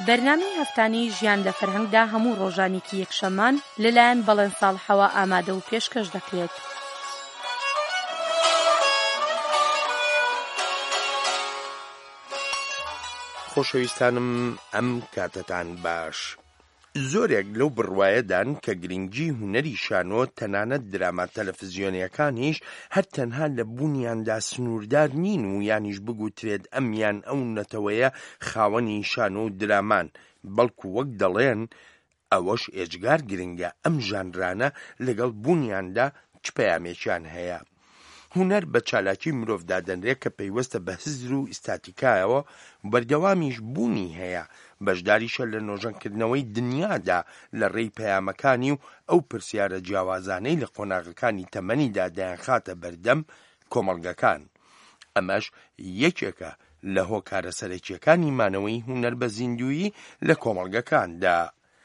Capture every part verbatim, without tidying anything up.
بەرنامەی هەفتانەی ژیان لە فەرهەنگدا هەموو ڕۆژانێکی یەکشەممان لەلایەن بەڵێن ساڵحەوە ئامادە و پێشکەش دەکرێت. خۆشەویستانم، ئەم کاتتان باش. زۆرێک لەو بڕوایەدان کە گرنگی هونەری شانۆ تەنانەت دراما تەلەڤیزیۆنیەکانیش هەر تەنها لە بوونیاندا سنووردار نین و یانیش بگوترێت ئەمیان ئەو نەتەوەیە خاوەنی شانۆ و درامان، بەڵکو وەک دەڵێن ئەوەش ئێجگار گرنگە ئەم ژانرانە لەگەڵ بوونیاندا چ پەیامێکیان هەیە. هونەر بە چالاکی مرۆڤ دادەنرێت کە پەیوەستە بە هزر و ئیستاتیکایەوە بەردەوامیش بوونی هەیە، بەشداریشە لە نۆژەنکردنەوەی دنیادا لە ڕێی پەیامەکانی و ئەو پرسیارە جیاوازانەی لە قۆناغەکانی تەمەنیدا دایانخاتە بەردەم کۆمەڵگەکان. ئەمەش یەکێکە لە هۆکارە سەرەکیەکانی مانەوەی هونەر بە زیندویی لە کۆمەڵگەکاندا.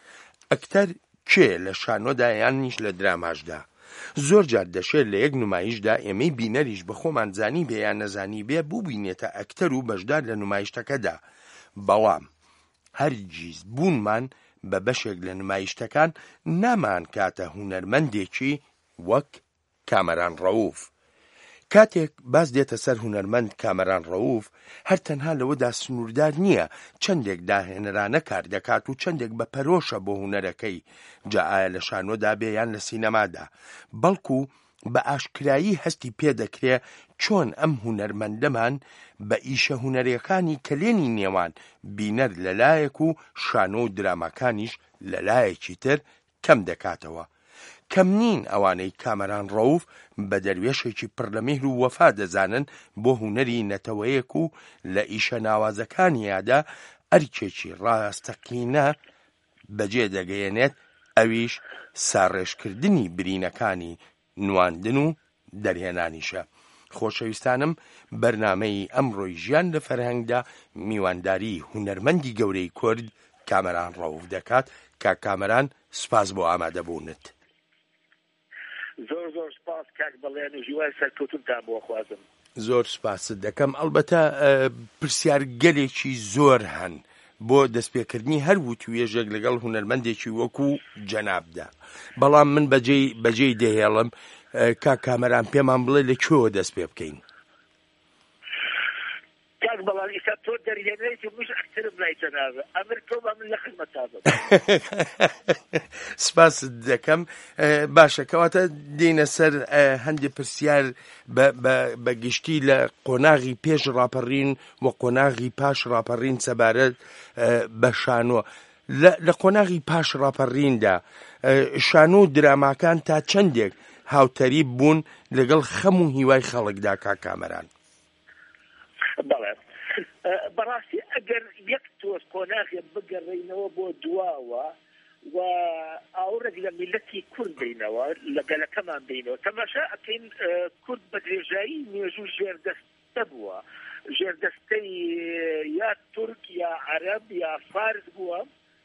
ئەکتەر کێ لە شانۆدا یانیش لە دراماشدا؟ زۆر جار دەشێت لە یەک نمایشدا ئێمەی بینەریش بە خۆمان زانی بێ یان نەزانی بێ بووبینێتە ئەکتەر و بەشدار لە نمایشتەکەدا، بەڵام هەرگیز بوونمان بە بەشێک لە نمایشتەکان نامان کاتە هونەرمەندێکی وەک کامەران ڕەووف. کاتێک باس دێتە سەر هونەرمەند کامەران ڕەووف، هەر تەنها لەوەدا سنووردار نییە چەندێک داهێنەرانە کار دەکات و چەندێک بە پەرۆشە بۆ هونەرەکەی، جا ئایا لە شانۆدا بێ یان لە سینەمادا، بەڵکو بە ئاشکرایی هەستی پێدەکرێ چۆن ئەم هونەرمەندەمان بە ئیشە هونەرەکانی کلێنی نێوان بینەر لەلایەک و شانۆ و دراماکانیش لەلایەکی تر کەم دەکاتەوە. کەم نین ئەوانەی کامەران ڕەووف بە دەروێشێکی پڕ لە میهر و وەفا دەزانن بۆ هونەری نەتەوەیەک و لە ئیشە ناوازەکانیادا ئەرکێکی ڕاستەقینە بەجێ دەگەیەنێت، ئەویش ساڕێژکردنی برینەکانی نواندن و دەرهێنانیشە. خۆشەویستانم، بەرنامەی ئەمڕۆی ژیان لە فەرهەنگدا میوانداری هونەرمەندی گەورەی کورد کامەران ڕەووف دەکات. کا کامەران، سپاس بۆ ئامادەبوونت. زۆر زۆر سپاس کاک بەڵێن و ژیوای سەرکەوتنتان بۆ خوازم. زۆر سپاست دەکەم. ئەڵبەتە پرسیار گەلێکی زۆر هەن بۆ دەستپێکردنی هەر وتوێژێک لەگەڵ هونەرمەندێکی وەکو جەنابدا، بەڵام من بەجێی بەجێی دەهێڵم کا کامەران پێمان بڵێ لەکوێوە دەست پێ بکەین. کاک بەڵام ئیسا تۆ دەرهێنەیەکی مش ئەکترم لای جەنابە ئەمر تۆ بە من لە خزمەتا بم. سپاس دەکەم. باشە، کەواتە دێنە سەر هەندێک پرسیار بە گشتی لە قۆناغی پێش ڕاپەڕین و قۆناغی پاش ڕاپەڕین سەبارەت بە شانۆ. لە قۆناغی پاش ڕاپەڕیندا شانۆ و دراماکان تا چەندێک هاوتەریب بوون لەگەڵ خەم و هیوای خەڵکدا کا کامەران؟ بەڵێ، بەڕاستی ئەگەر یەک تۆز قۆناغێ بگەڕێینەوە بۆ دواوە و ئاورێک لە میلەتی کورد بینەوە لەگەلەکەمان بینەوە، تەماشا ئەکەین کورد بە درێژایی مێژوو ژێردەستە بووە، ژێردەستەی یا تورک یا عەرەب یا فارس بووە.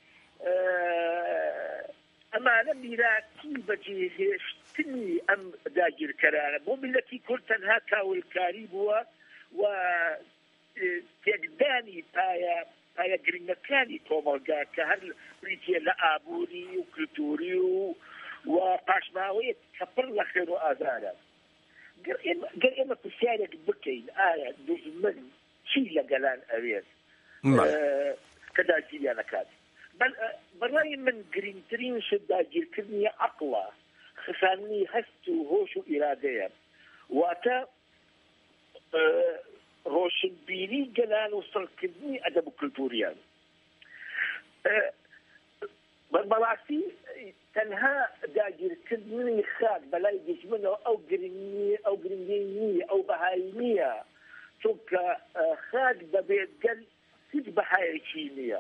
ئەمانە میراتی بەجێهێشتنی ئەم داگیرکەرانە بۆ میلەتی کورد تەنها کاولکاری بووە و تێکدانی پایە پایە گرنگەکانی کۆمەلگا کە هەر بریتیە لە ئابووری و کلتوری و و پاشماوەیە کە پڕ لە خێر و ئازارە. گەر ئێمە پرسیارێک بکەین ئایا دوژمن چی لەگەلان ئەوێت کە داگیریان نەکات؟ بەڕای من گرنگترین شت داگیرکردنی عەقڵە، خساندنی هەست و هۆش و ئیرادەیە، واتە ڕۆشنبیری گەلان و سەڵکردنی ئەدەب و کلتوریان. بەڕاستی تەنها داگیرکردنی خاک بەلای دژمنەوە ئەو گرنگی ئەو گرنگی نییە، ئەو بەهای نییە، چونکە خاک دەبێت گەل هیچ بەهایەکی نییە.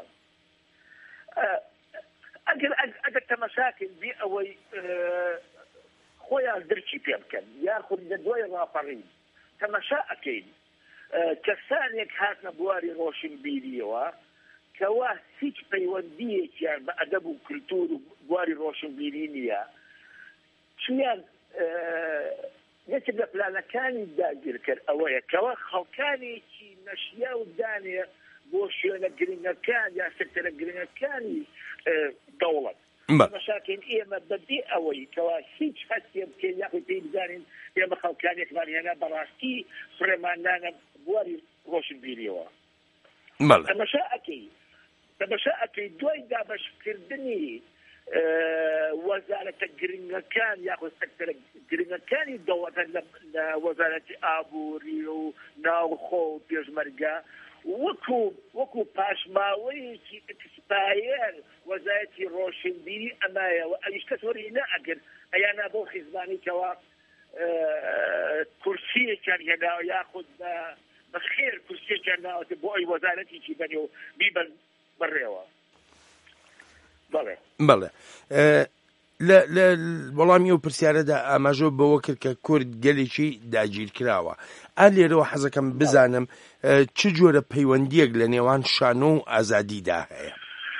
ئەگەر ئەگەر تەماشاکن بێ ئەوەی خۆیان درکی پێ بکەن یاخود لە دوای ڕاپەڕین تەماشا ئەکەین کەسانێک هاتنە بواری ڕۆشنبیریەوە کەوا هیچ پەیوەندیەکیان بە ئەدەب و کلتور و بواری ڕۆشنبیری نییە، چیان یەکێک لە پلانەکانی داگیر کرد ئەوەیە کەوا خەڵکانێکی نەشیا و دانێ بۆ شوێنە گرنگەکان یا سکتەرە گرنگەکانی دەوڵەت مەشاکین ئێمە بەبێ ئەوەی کەوا هیچ هەستێ بکەین یاخود پێی بزانین ئێمە خەڵکانێکمان هێنا بەڕاستی فڕێماندانە بواری ڕۆشنبیریەوە تەماشا ئەکەی تەماشا ئەکەی دوای دابەشکردنی وەزارەتە گرنگەکان یاخود سەکتەرە گرنگەکانی دەوڵەتە لە وەزارەتی ئابووری و ناوخۆ و پێشمەرگە وەکو وەکو پاشماوەیەکی ئەکسپایر وەزارەتی ڕۆشنبیری ئەمایەوە ئەویش کەس وەری نائەگەن ئەیانە بۆ خیزمانی کەوا کورسیەکیان هێناوە یاخود بەخێر کورسیەکیان ناوەتە بۆ ئەی وەزارەتێکی بەنێ و بیبەن بڕێەوە. بەڵێ بەڵێ لە وەڵامی و پرسیارەدا ئاماژۆ بەوە کرد کە کورد گەلێکی داگیر کراوە. ئا لێرەوە حەزەکەم بزانم چ جۆرە پەیوەندیەک لە نێوان شانۆ و ئازادیدا هەیە؟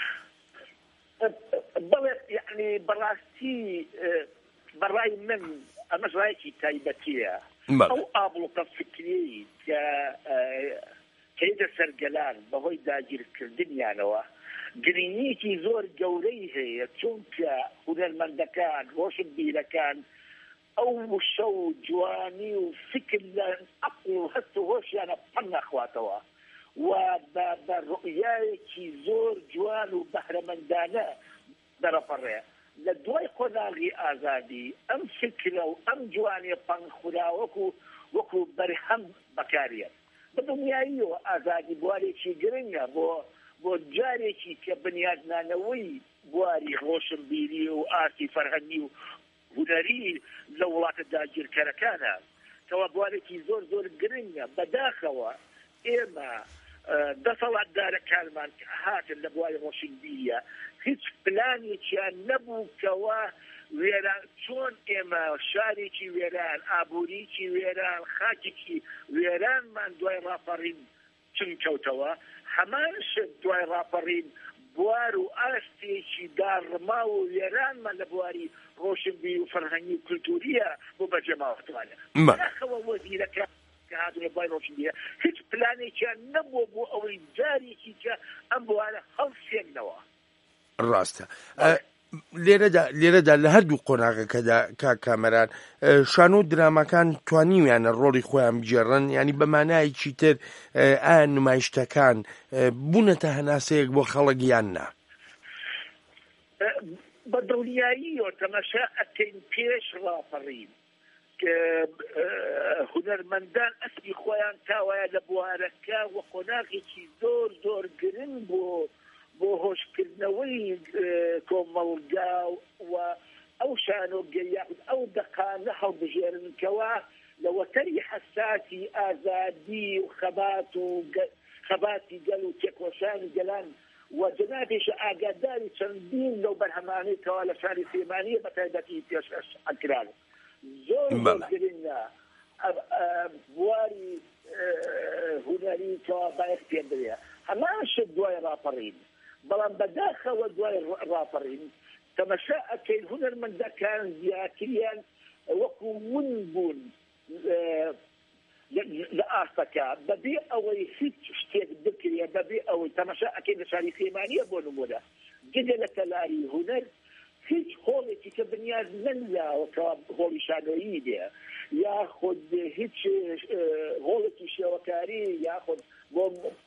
بەڵێ یعنی بەڕاستی بەڕای من ئەمەش ڕایەکی تایبەتیە. ئەو ئابڵوقە فکری کە کەیدە سەرگەلان بەهۆی داگیرکردنیانەوە گرنگیەکی زۆر گەورەی هەیە چونکە هونەرمەندەکان ڕۆشنبیرەکان ئەو وشە و جوانی و فکر لە عەقڵ و هەست و هۆشیانە پەن نەخواتەوە و بە ڕؤیایەکی زۆر جوان و بەهرەمەندانە دەرەپەڕێ. لە دوای قۆناغی ئازادی ئەم فکرە و ئەم جوانی پەنخورا وەکو وەکو بەرهەم بەکارێت. بە دنیاییەوە ئازادی بوارێکی گرنگە بۆ بۆ جارێکی کە بنیادنانەوەی بواری ڕۆشنبیری و ئارتی فەرهەنگی و هونەری لە وڵاتە داگیرکەرەکانە کەوا بوارێکی زۆر زۆر گرنگە. بەداخەوە ئێمە دەسەڵاتدارەکانمان کە هاتن لە بواری ڕۆشنبیریە هیچ پلانێکیان نەبوو کەوا وێران چۆن ئێمە شارێکی وێران ئابووریکی وێران خاکێکی وێرانمان دوای ڕاپەڕین چن کەوتەوە هەمان شت دوای ڕاپەڕین بوار و ئاستێکی داڕما و وێرانمان لە بواری ڕۆشنبیری و فەرهەنگی و کولتوریە بۆ بەجێماوەتوانە. بەداخەوە وەزیرەکان کە هاتوونە بواری ڕۆشنبیریە هیچ پلانێکیان نەبووە بۆ ئەوەی جارێکی کە ئەم بوارە هەڵسێننەوە. ڕاستە. لێرەدا لێرەدا لە هەردوو قۆناغەکەدا کا کامەران شانۆ درامەکان توانیویانە ڕۆڵی خۆیان بجێڕن ینی بەمانایەکی تر ئایا نمایشتەکان بوونەتە هەناسەیەک بۆ خەڵک یان نا؟ بە دڵنیاییەوە تەماشا ئەکەین پێش ڕاپەڕین هونەرمەندان ئەسپی خۆیان تاوایە لە بوارەکە و قۆناغێکی زۆر زۆر گرنگ بۆ بۆ هۆشکردنەوەی کۆمەڵگا و ئەو شانۆگەیە ئەو دەقانە هەڵبژێرنکەوە لە وەتەری حەساسی ئازادی و خەبات و خەباتی گەل و تێکۆشانی گەلان و جەنابێش ئاگاداری چەندین لەو بەرهەمانەیەکەوە لە شاری سلێمانیە بەتایبەتی پێش ئەکران زۆر گرنگە بواری هونەری کەوا باید پێ برێ هەمان شت دوای ڕاپەڕین. بەڵام بەداخەوە دوای ڕاپەڕین تەماشا ئەکەین هونەرمەندەکان زیاتریان وەکو ون بوون لە ئاستەکە بەبێ ئەوەی هیچ شتێک بکرێ بەبێ ئەوەی تەماشا ئەکەین لە شاری سلێمانیە بۆ نمونە گەلە لە تەلاری هونەر هیچ هۆڵێکی کە بنیاد نەنراوەکەوە هۆڵی شانۆیی دێ یاخود هیچ هۆڵێکی شێوەکاری یاخود بۆ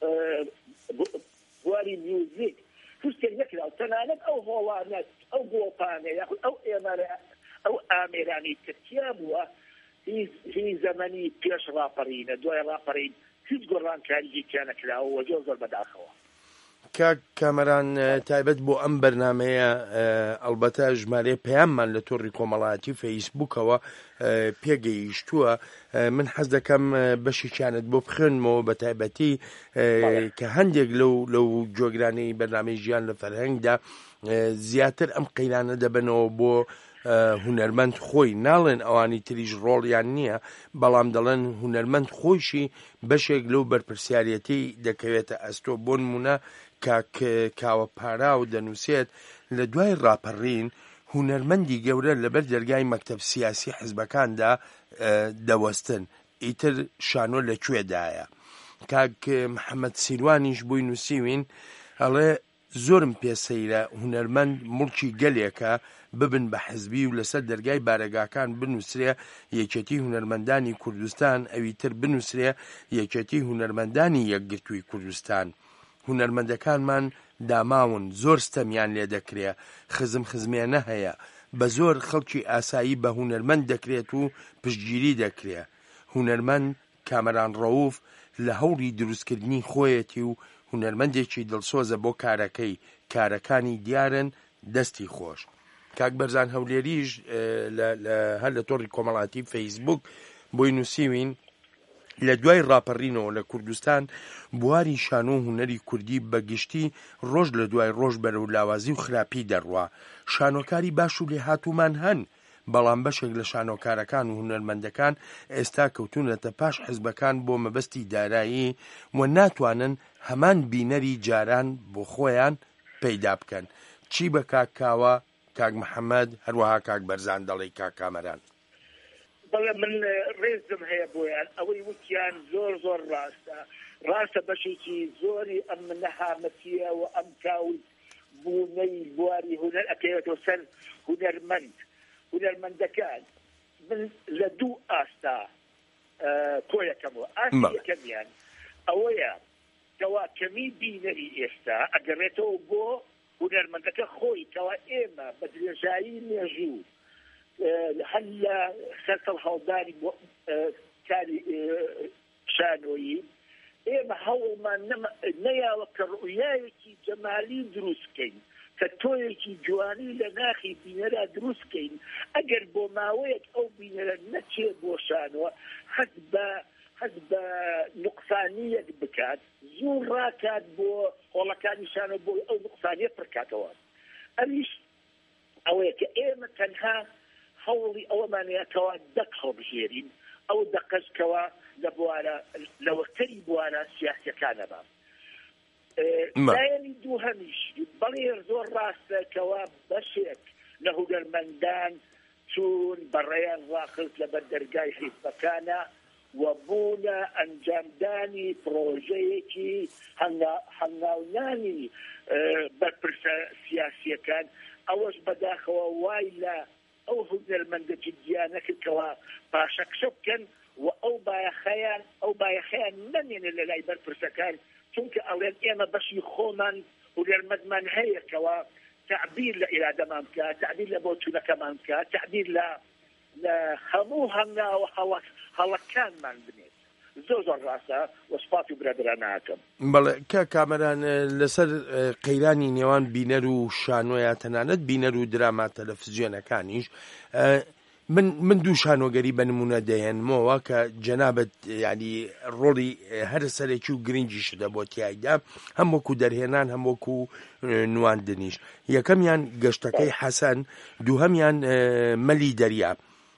بواری میوزیک هیچ نەکراوە تەنانەت ئەو هۆڵانەت ئەو گۆپانە یاخود ئەو ئێمەرە ئەو ئامێرانی ترکیا بووە هی زەمەنی پێش ڕاپەڕینە دوای ڕاپەڕین هیچ گۆڕانکاریی تیا نەکراوە و زۆر زۆر بەداخەوە. کاک کامەران تایبەت بۆ ئەم بەرنامەیە ئەلبەتە ژمارە پەیاممان لە تۆڕی کۆمەڵایەتی فەیسبووکەوە پێگەیشتووە من حەز دەکەم بەشێکیانت بۆ بخوێنمەوە بە تایبەتی کە هەندێک لەو لەو جۆگرانەی بەرنامەی ژیان لە فەرهەنگدا زیاتر ئەم قەیرانە دەبنەوە بۆ هونەرمەند خۆی ناڵێن ئەوانی تریش ڕۆڵیان نییە بەڵام دەڵێن هونەرمەند خۆشی بەشێک لەو بەرپرسیارەتی دەکەوێتە ئەستۆ بۆ نمونە کاوە پارا و دەنووسێت لە دوای ڕاپەڕین هونەرمەندی گەورە لەبەر دەرگای مەکتەب سیاسی حزبەکاندا دەوەستن ئیتر شانۆ لەکوێدایە کاک محەممەد سیروانیش بووی نووسیوین ئەڵێ زۆرم پێسەیرە هونەرمەند مڵکی گەلێکە ببن بە حزبی و لەسەر دەرگای بارەگاکان بنووسرێ یەکێتی هونەرمەندانی کوردستان ئەویتر بنووسرێ یەکێتی هونەرمەندانی یەکگرتووی کوردستان. هونەرمەندەکانمان داماون زۆر ستەمیان لێ دەکرێ خزم خزمێنە هەیە بە زۆر خەڵکی ئاسایی بە هونەرمەند دەکرێت و پشتگیری دەکرێ. هونەرمەند کامەران ڕەوف لە هەوڵی دروستکردنی خۆیەتی و هونەرمەندێکی دڵسۆزە بۆ کارەکەی کارەکانی دیارن دەستی خۆش. کاک بەرزان هەولێریش هەر لە تۆڕی کۆمەڵاتی فەیسبوک بۆی نووسیوین لە دوای ڕاپەڕینەوە لە کوردستان بواری شانۆ و هونەری کوردی بەگشتی ڕۆژ لە دوای ڕۆژ بەرەو لاوازی و خراپی دەڕوا. شانۆکاری باش و لێهاتوومان هەن بەڵام بەشێک لە شانۆکارەکان و هونەرمەندەکان ئێستا کەوتونەتە پاش حزبەکان بۆ مەبەستی دارایی و ناتوانن هەمان بینەری جاران بۆ خۆیان پەیدا بکەن. چی بە کاک کاوە کاک محەممەد هەروەها کاک بەرزان دەڵێ کاک کامەران؟ بەڵێ من ڕێزم هەیە بۆیان ئەوەی وتیان زۆر زۆر ڕاستە ڕاستە بەشێکی زۆری ئەم نەهامەتیە و ئەم کاوی بوونەی بواری هونەر ئەکەوێتەوە سەر هونەرمەند هونەرمەندەکان. من لە دوو ئاستا کۆیەکەمەوە. ئاستی یەکەمیان ئەوەیە کەوا کەمی بینەری ئێستا ئەگەڕێتەوە بۆ هونەرمەندەکە خۆی کەوا ئێمە بە درێژایی مێژوو هەر لە سەرکەڵ هەڵدانی کاری شانۆیی ئێمە هەوڵمان نەیاوە کە ڕوئایەکی جەمالی دروستکەین کە تۆیەکی جوانی لە ناخی بینەرە دروستکەین. ئەگەر بۆ ماوەیەک ئەو بینەرە نەچێ بۆ شانۆ حەز بە حەز بە نوقسانیەک بکات زوو ڕاکات بۆ هۆڵەکانی شانۆ بۆ ئەو نوقسانیە پڕکاتەوە. ئەمیش ئەوەیە کە ئێمە تەنها هەوڵی ئەوەمانەیەکەوە دەق هەڵبژێرین ئەو دەقەشکەوە لە بوارە لە وەختەری بوارە سیاسیەکانەبا. لایەنی دوو هەمیش بەڵێ زۆر ڕاستەکەوە بەشێک لە هونەرمەندان چوون بەڕێیان ڕاخست لەبەر دەرگای حیزبەکانە و بوونە ئەنجامدانی پرۆژەیەکی هەنگاونانی بەرپرسە سیاسیەکان. ئەوەش بەداخەوە وای لە ئەو هونەرمەندە جدیانەکردکەوە پاشەکشە بکەن و ئەو بایەخەیان ئەو بایەخەیان نەمێنە لە لای بەرپرسەکان چونکە ئەڵێن ئێمە بەشی خۆمان هونەرمەندمان هەیەکەوە تعبیر لە ئێرادەمان بکات تعبیر لە بۆ چوونەکەمان بکات تعبیر لە هەموو هەنگاوە هەڵەکانمان بنێت. زۆر زۆر ڕاستە وەسپات و برادران ناکەم. بەڵێ کە کامەران لەسەر قەیرانی نێوان بینەر و شانۆیە تەنانەت بینەر و دراما تەلەڤیزیۆنەکانیش من من دوو شانۆگەری بە نمونە دەهێنمەوە کە جەنابەت ینی ڕۆڵی هەر سەرێکی و گرنگی شدە بۆ تیایدا هەم وەکو دەرهێنان هەم وەکو نواندنیش. یەکەمیان گەشتەکەی حەسەن دووهەمیان مەلی دەریا.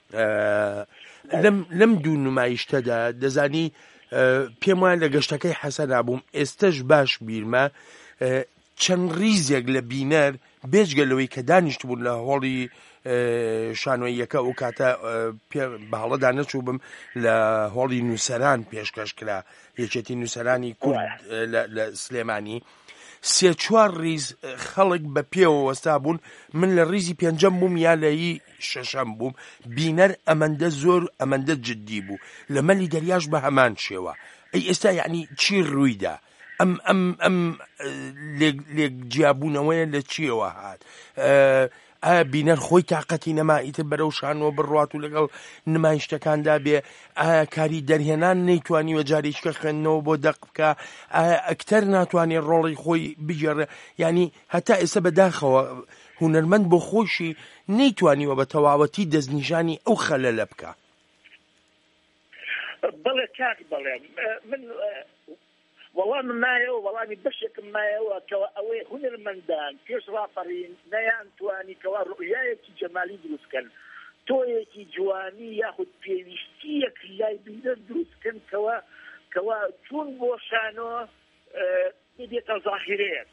لەم دوو نمایشتەدا دەزانی پێم وایە لە گەشتەکەی حەسەن بووم ئێستش باش بیرمە چەند ریزێک لە بینەر بێجگە لەوەی کە دانیشت بوون لە هۆڵی شانۆیەکە و کاتە بەهەڵەدا نەچوو بم لە هۆڵی نووسەران پێشکەش کرا یەکێتی نووسەرانی کورد لە سلێمانی سێ چوار ریز خەڵک بە پێوە وەستا بوون من لە ریزی پێنجەم بووم یا لەیی شەشەم بووم بینەر ئەمەندە زۆر ئەمەندە جددی بوو لە مەلی دەریاش بە هەمان شێوە. ئەی ئێستا یعنی چی ڕوویدا ئەم ئەم ئەم لێک جیابوونەوەیە لە چیەوە هات؟ ئایا بینەر خۆی تااقەتی نەما ئیتر بەرەو شانەوە بڕوات و لەگەڵ نمایشتەکاندا بێ؟ ئایا کاری دەرهێنان نەیتوانیوە جارێککە خوێندنەوە بۆ دەق بکە؟ ئایا ئەکتەر ناتوانێت ڕۆڵی خۆی بگێڕێ؟ ینی هەتا ئێستا بەداخەوە هونەرمەند بۆ خۆشی نەیتوانیوە بە تەواوەتی دەستنیشانی ئەو خەلەلە بکە. بەڵێ کاک بەڵێم من وەڵام مایەوە وەڵامی بەشێکم مایەوە کەەوە ئەوەی هونەرمەندان پێش ڕاپەڕین نەیانتوانی کەوا ڕوئایەکی جەمالی دروستکەن تۆیەکی جوانی یاخود پێویستیەک لای بینەر دروستکەن کەوا کەوا چون بۆ شانۆ بێتە زاهیرەیەک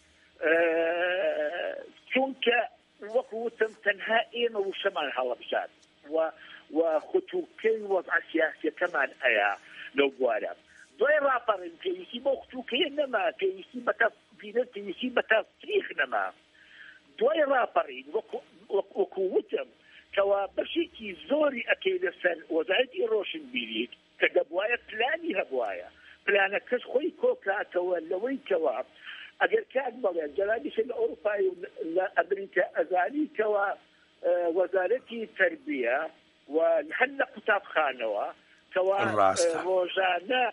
چونکە وەکو وتم تەنها ئێمە وشەمان هەڵەبژات و و خوتوکەی وەضع سیاسیەکەمان ئەیە لەو بوارە. دوای ڕاپەڕین پێویستی بۆ قوتوکەیە نەما پێویستی بەتەفبینە پێویستی بە تەفریق نەما دوای ڕاپەڕین وەکووتم کەوا بەشێکی زۆری ئەکەی لەسەر وەزارەتی ڕۆشنبیری کە دەبوایە پلانی هەبوایە پلانە کەس خۆی کۆکاتەوە لەوەی کەوا ئەگەر کات بڵێن جەلابیش لە ئەوروپای و لە ئەمریکا ئەزانی کەوا وەزارەتی تەربیە و هەر لە قوتابخانەوە کەوا ڕۆژانە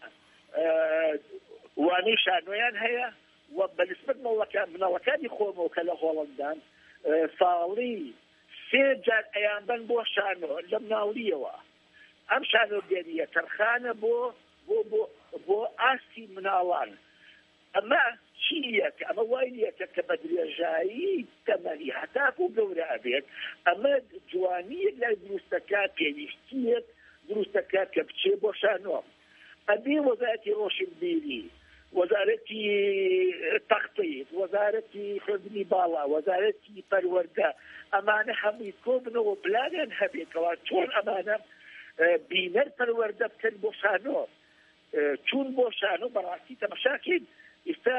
وانەی شانۆیان هەیە و بەنسبەت مناڵەکانی خۆمەوە کە لە هۆڵندان ساڵی سێ جار ئەیانبەن بۆ شانۆ لە مناڵیەوە ئەم شانۆگەریە تەرخانە بۆ بۆ بۆ بۆ ئاستی مناڵان ئەمە چیە کە ئەمە وای نیەکە کە بە درێژایی تەمەنی هەتاکو و گەورە ئەبێت ئەمە جوانیەک لای دروستەکە پێویستیەک دروستەکە کە بچێ بۆ شانۆ ئەبێ وەزارەتی ڕۆشنبیری وەزارەتی تەختەیت وەزارەتی خوێندنی باڵا وەزارەتی پەروەردە ئەمانە هەمووی کۆبنەوە پلانیان هەبێتەوە چۆن ئەمانە بینەر پەروەردە بکەن بۆ شانۆ چون بۆ شانۆ بەڕاستی تەمەشاکەین ئێستا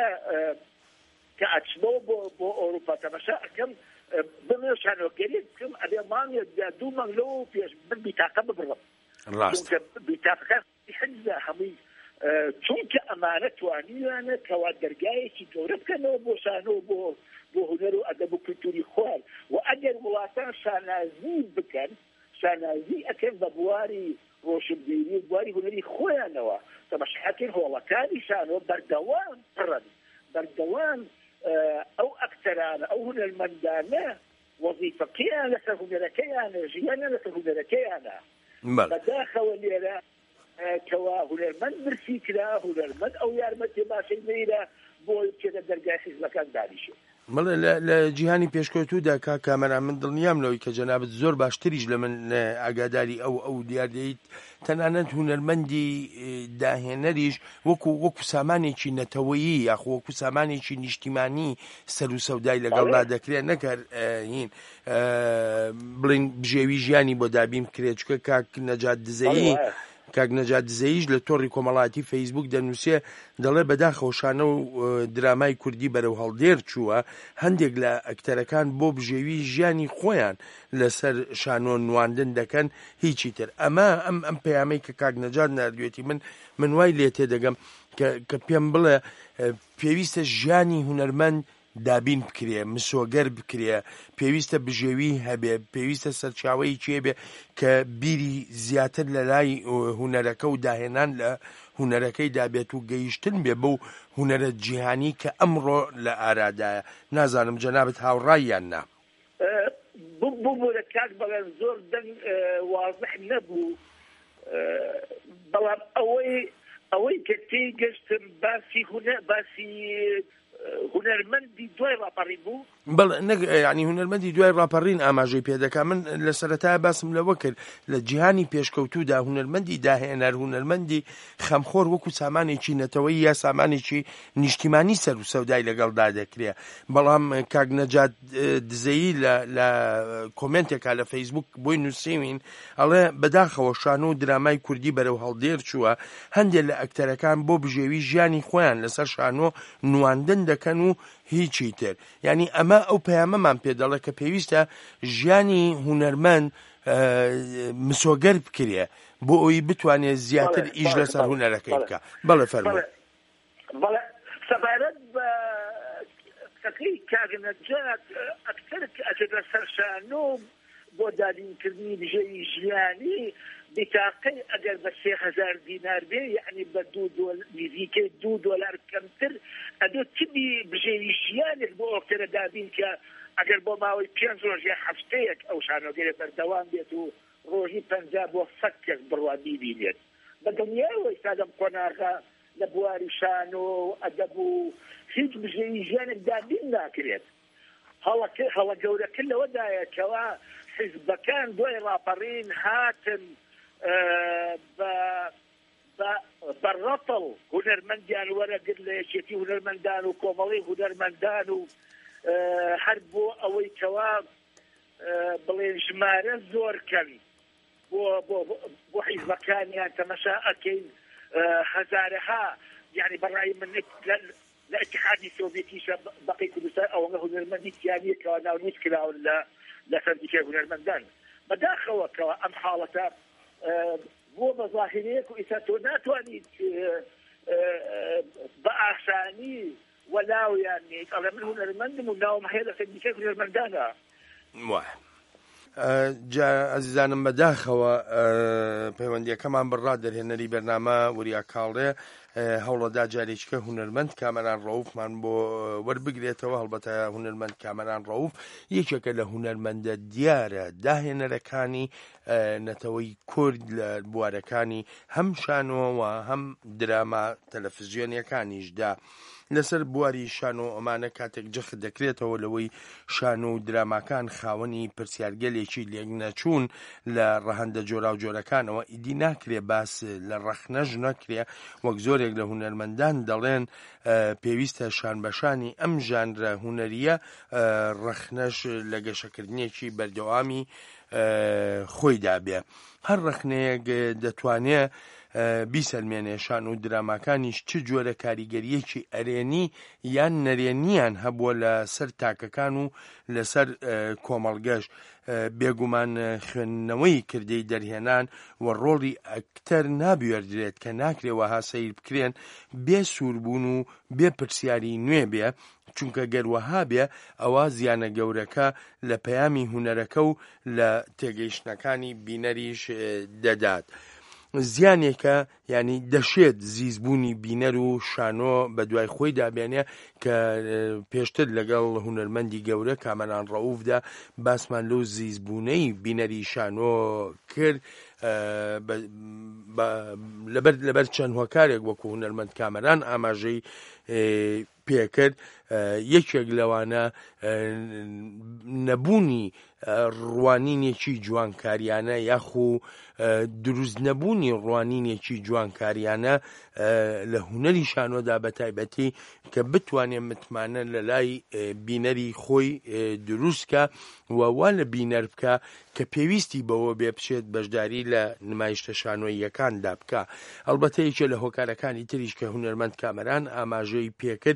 کە ئەچمەوە بۆ بۆ ئەوروپا تەمەشا ئەکەم بمێ شانۆگەری بکەم ئەبێ مانگێک دوو مانگ لەوە پێش بن بیتاقە ببڕم چونکە بیتاقەکە حجزە هەمووی چونکە ئەمانە توانیوانە کەوا دەرگایەکی گەورە بکەنەوە بۆ شانۆ بۆ بۆ هونەر و ئەدەب و کولتوری خوار و ئەگەر وڵاتان شانازی بکەن شانازی ئەکەن بە بواری ڕۆشنبیری و بواری هونەری خۆیانەوە تەماشاکەین هۆڵەکانی شانۆ بەردەوام پڕن بەردەوام ئەو ئەکتەرانە ئەو هونەرمەندانە وەزیفەکەیان لەسەر هونەرەکەیانە ژیانە لەسەر هونەرەکەیانە بەداخەوە لێرە کەوا هونەرمەند برسی کرا هونەرمەند ئەو یارمەتی باشەی نەیرە بۆی بچێتە دەرگای حیزبەکان دانیشێ بەڵێ لە جیهانی پێشکەوتوودا کا کامەرا من دڵنیام لەوەی کە جەنابەت زۆر باشتریش لە من ئاگاداری ئەو ئەو دیاردەیت تەنانەت هونەرمەندی داهێنەریش وەکو وەکو سامانێکی نەتەوەیی یاخ وەکو سامانێکی نیشتیمانی سەر و سەودای لەگەڵدا دەکرێت نەکەر هین بڵین بژێوی ژیانی بۆ دابیم کرێت چکە کاک نەجات دزەیی کاک نەجات دزەییش لە تۆڕی کۆمەڵایەتی فەیسبوک دەنووسێ دەڵێ بەداخەوە شانە و درامای کوردی بەرەو هەڵدێر چووە هەندێک لە ئەکتەرەکان بۆ بژێوی ژیانی خۆیان لەسەر شانۆ نواندن دەکەن هیچی تر ئەمە ئەم ئەم پەیامەی کە کاک نەجات نردوێتی من من وای لێ تێدەگەم کە پێم بڵێ پێویستە ژیانی هونەرمەند دابین بکرێ مسۆگەر بکرێ پێویستە بژێوی هەبێ پێویستە سەرچاوەی کێبێ کە بیری زیاتر لە لای هونەرەکە و داهێنان لە هونەرەکەی دابێت و گەیشتن بێ بەو هونەرە جیهانی کە ئەمڕۆ لە ئارادایە نازانم جەنابەت هاوڕاییان نا بوو لە کات بەڵێن زۆر دەنگ واضح نەبوو بەڵام ئەوەی ئەوەی کە تێی گەشتم باسی هونە باسی هونەرمەندی دوای ڕاپەڕی بوو بەڵێ ینی هونەرمەندی دوای ڕاپەڕین ئاماژەی پێدەکا من لە سەرەتای باسم لەوە کرد لە جیهانی پێشکەوتوودا هونەرمەندی داهێنەر هونەرمەندی خەمخۆر وەکو سامانێکی نەتەوەی یا سامانێکی نیشتیمانی سەر و سەودای لەگەڵدا دەکرێت بەڵام کاک نەجات دزەیی لە کۆمنتێکا لە فەیسبوک بۆی نووسیوین ئەڵێ بەداخەوە شانۆ و درامای کوردی بەرەو هەڵدێر چووە هەندێک لە ئەکتەرەکان بۆ بژێوی ژیانی خۆیان لەسەر شانۆ نواندن دەکەن و هیچی تر یعنی ئەمە ئەو پەیامەمان پێ دەڵێ کە پێویستە ژیانی هونەرمەند مسۆگەر بکرێ بۆ ئەوی بتوانێت زیاتر ئیش لەسەر هونەرەکەی بکە بەڵێ فەرموو بەڵێ سەبارەت بە قسەکەی کاک نەجات ئەکتەر ئەچێتە سەر شانۆ بۆ دابینکردنی بژێوی ژیانی بتاقەی ئەگەر بە سێ هەزار دینار بێ یعنی بە دوو نزیکەی دوو دۆلار کەمتر ئەدۆ تبی بژێوی ژیانێک بۆ ئۆکتەرە دابین کە ئەگەر بۆ ماوەی پێنج ڕۆژ یا هەفتەیەک ئەو شانۆگەرە بەردەوام بێت و ڕۆژی پەنجا بۆ سەد کەس بڕوا بیبینێت بە دنیاوە ئێستا دەم قۆناغا لە بواری شانۆ و ئەدەب و هیچ بژێوی ژیانێک دابین ناکرێت هەڵە گەورەکە لەوەدایە کەوا حیزبەکان دوای ڕاپەڕین هاتن بەڕەتڵ هونەرمەندیان وەرەگرت لە یەکێتی هونەرمەندان و کۆمەڵی هونەرمەندان و هەر بۆ ئەوەی کەوا بڵێن ژمارە زۆرکەن بۆ حیزبەکانیان تەمەشا ئەکەین هزارها يعني برأي من الاتحاد السوفيتي بقي كردستان او هنرمندي تياني كوانا مشكله ولا لا فردي كيف هنرمندان بداخل كوا ام حالته بو مظاهريك وإساتونات واني بأحساني ولاو يعني أنا من هنرمند ولاو محيلة فردي كيف هنرمندانا واحد جا ئەزیزانم بەداخەوە پەیوەندیەکەمان بڕا دەرهێنەری بەرنامە وریا کاڵێ هەوڵەدا جارێککە هونەرمەند کامەران ڕەوفمان بۆ وەربگرێتەوە هەڵبەتە هونەرمەند کامەران ڕەوف یەکێکە لە هونەرمەندە دیارە داهێنەرەکانی نەتەوەی کورد لە بوارەکانی هەم شانۆوە هەم دراما تەلەڤیزیۆنیەکانیشدا لەسەر بواری شانۆ ئەمانە کاتێک جەخت دەکرێتەوە لەوەی شانۆ و دراماکان خاوەنی پرسیارگەلێکی لێک نەچوون لە ڕەهەندە جۆرا و جۆرەکانەوە ئیدی ناکرێ باس لە ڕەخنەژ نەکرێ وەک زۆرێک لە هونەرمەندان دەڵێن پێویستە شانبەشانی ئەم ژانرە هونەریە ڕەخنەش لە گەشەکردنیەکی بەردەوامی خۆیدا بێ هەر ڕەخنەیەک دەتوانێت بیسەلمێنێ شان و دراماکانیش چ جۆرە کاریگەریەکی ئەرێنی یان نەرێنیان هەبووە لە سەر تاکەکان و لەسەر کۆمەڵگەش بێگومان خوێندنەوەی کردەی دەرهێنان و ڕۆڵی ئەکتەر نابوێردرێت کە ناکرێەوە هاسەیر بکرێن بێ سووربوون و بێ پرسیاری نوێ بێ چونکە گەروەها بێ ئەوە زیانە گەورەکە لە پەیامی هونەرەکە و لە تێگەیشتنەکانی بینەریش دەدات. زیانێکە ینی دەشێت زیزبوونی بینەر و شانۆ بە دوای خۆی دابێنێ کە پێشتر لەگەڵ هونەرمەندی گەورە کامەران ڕەوفدا باسمان لەو زیزبوونەی بینەری شانۆ کرد لەبەر لەبەر چەند هۆکارێک وەکو هونەرمەند کامەران ئاماژەی پێکرد یەکێک لەوانە نەبوونی ڕوانینێکی جوانکاریانە یاخو دروست نەبوونی ڕوانینێکی جوانکاریانە لە هونەری شانۆدا بە تایبەتی کە بتوانێت متمانە لە لای بینەری خۆی دروستکە ووا لە بینەر بکە کە پێویستی بەوە بێ بچێت بەشداری لە نمایشتە شانۆییەکاندا بکە. ئەڵبەتە یەکێ لە هۆکارەکانی تریش کە هونەرمەند کامەران ئاماژەی پێکرد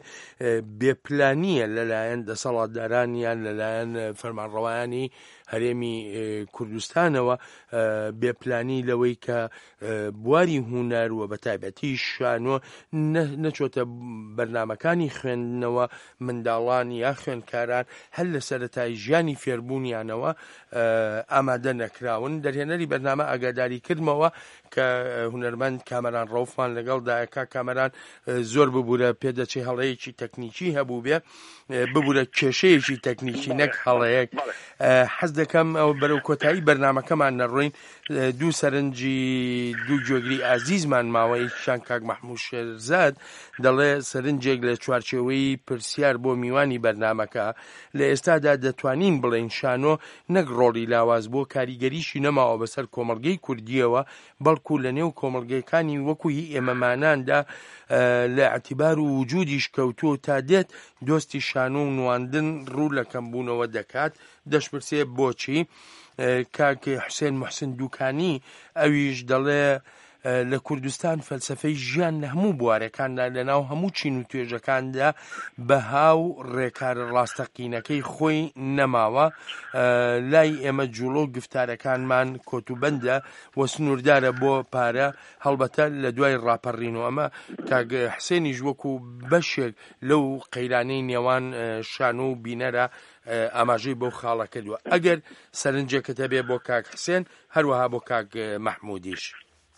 بێپلانیە لەلایەن دەسەڵاتدارانیان لەلایەن فەرمانڕەوایانی هەرێمی کوردستانەوە بێپلانی لەوەی کە بواری هونەر و بە تایبەتی شانۆ نەچۆتە بەرنامەکانی خوێندنەوە منداڵان یا خوێندکاران هەر لە سەرەتای ژیانی فێربوونیانەوە ئامادە نەکراون. دەرهێنەری بەرنامە ئاگاداری کردمەوە کە هونەرمەند کامەران ڕەوفمان لەگەڵدایەکە کامەران زۆر ببوورە پێدەچێ هەڵەیەکی تەکنیکی هەبوو بێ ببوورە کێشەیەکی تەکنیکی نەک هەڵەیەک. حەز دەکەم ئەو بەرەو کۆتایی بەرنامەکەمان نەڕۆین دوو سەرنجی دوو گوێگری ئازیزمان ماوەی شان کاک مەحموود شێرزاد دەڵێ سەرنجێک لە چوارچێوەی پرسیار بۆ میوانی بەرنامەکە لە ئێستادا دەتوانین بڵێن شانۆ نەک ڕۆڵی لاواز بۆ کاریگەریشی نەماوە بەسەر کۆمەڵگەی کوردیەوە بەڵکو لە نێو کۆمەڵگەکانی وەکوی ئێمەماناندا لە ئەعتیبار و وجودیش کەوتووە تا دێت دۆستی شانۆ و نواندن ڕوو لە کەمبوونەوە دەکات. دەشپرسێ بۆچی؟ کاک حوسێن موحسین دووکانی ئەویش دەڵێ لە کوردستان فەلسەفەی ژیان لە هەموو بوارەکاندا لەناو هەموو چین و توێژەکاندا بەهاو ڕێکار ڕاستەقینەکەی خۆی نەماوە. لای ئێمە جوڵۆ و گفتارەکانمان کۆتوبەندە و سنووردارە بۆ پارە هەڵبەتە لە دوای ڕاپەڕینەوە. ئەمە کاک حوسێنیش وەکو بەشێک لەو قەیرانەی نێوان شانۆ و بینەرە ئاماژەی بۆ خاڵە کردووە. ئەگەر سەرنجێکت هەبێ بۆ کاک حوسێن هەروەها بۆ کاک مەحموودیش.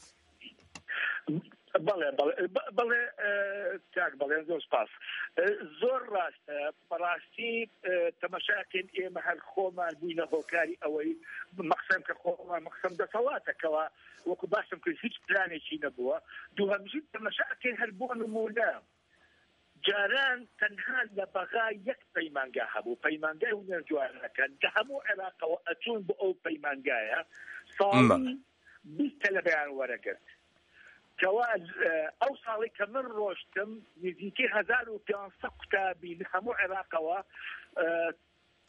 بەڵێ بەڵێ کاک بەڵێن زۆر سپاس. زۆر ڕاستە بەڕاستی تەمەشاکن ئێمە هەر خۆمان بووینە هۆکاری ئەوەی مەقسەم کە خۆمان مەقسەم دەسەڵاتەکەوە وەکو باسم کرد هیچ پلانێکی نەبووە. دووهەمشی تەمەشاکن هەر بۆ نمونە جاران تەنها لە بەغا یەک پەیمانگا هەبوو پەیمانگای هونەر جوانەکان کە هەموو عێراقەوە ئەچوون بۆ ئەو پەیمانگایە ساڵی بیستە لە بەیان وەرەگرت کەوا ئەو ساڵی کە من ڕۆشتم نزیکەی هەزار و پێنج سەد قوتابی لە هەموو عێراقەوە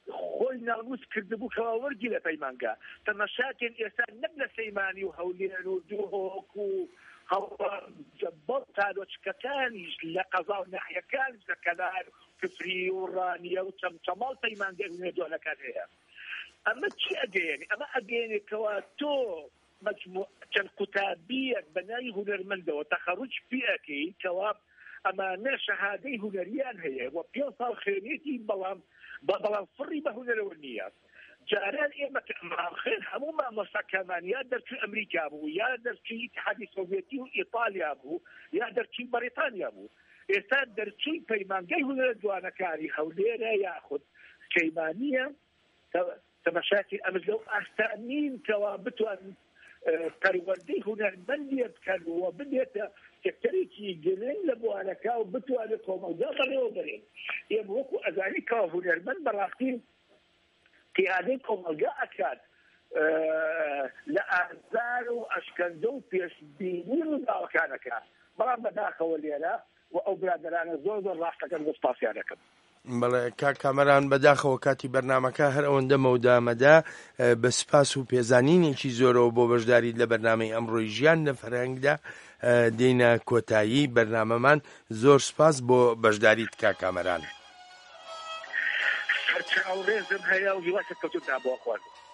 خۆی ناموس کردبوو کەوا وەرگی لە پەیمانگا تەماشاکێن ئێستا نەک لە سەیمانی و هەولێر و دووهۆک و بەڵ تالۆچکەکانیش لە قەزا و ناحیەکانیش لە کەنار کفری و ڕانیە و چەمچەماڵ پەیمانگای هونەردوانەکان هەیە. ئەمە چی ئەگەیەنی؟ ئەمە ئەگەیەنێکەوە تۆ چەند قوتابیەک بە ناوی هونەرمەندەوە تەخەڕوج پێەکەی کەوا ئەمانە شەهادەی هونەریان هەیە و پێ ساڵ خوێنێتی بەڵام بەڵام فڕی بە هونەرەوە نییە. جاران ئێمە خێر هەموو مامۆستاکەمان یا دەرچووی ئەمریکا بوو یا دەرچووی ئیتحادی سۆڤێتی و ئیتالیا بوو یا دەرچووی بەریتانیا بوو. ئێستا دەرچووی پەیمانگای هونەرەدوانەکانی هەولێرە یاخود کەیمانیە تەماشاکی ئەمە لەو ئاستانین کەوا بتوان پەروەردەی هونەرمەندیە بکەن و ببێتە سێکتەرێکی گرنگ لە بوارەکە و بتوانێت کۆمەلگا بەڕێوە بەرێن. ئێمە وەکو ئەزانی کەوا هونەرمەند بەڕاستی قیادەی کۆمەلگا ئەکات لە ئازار و ئەشکەندە و پێشبینی ڕووداوەکانەکە بەڵام بەداخەوە لێرە و ئەو برادەرانە زۆر زۆر ڕاستەکەن بۆ سپاسیانەکەم. بەڵێ کاک کامەران بەداخەوە کاتی بەرنامەکە هەر ئەوەندە مەودامەدا بە سپاس و پێزانینێکی زۆرەوە بۆ بەشداریت لە بەرنامەی ئەمڕۆی ژیان لە فەرهەنگدا دێینە کۆتایی بەرنامەمان. زۆر سپاس بۆ بەشداریت کاک کامەران. چاوڕێزم هەیە و هیواشە کەوتوتان بۆ خۆن.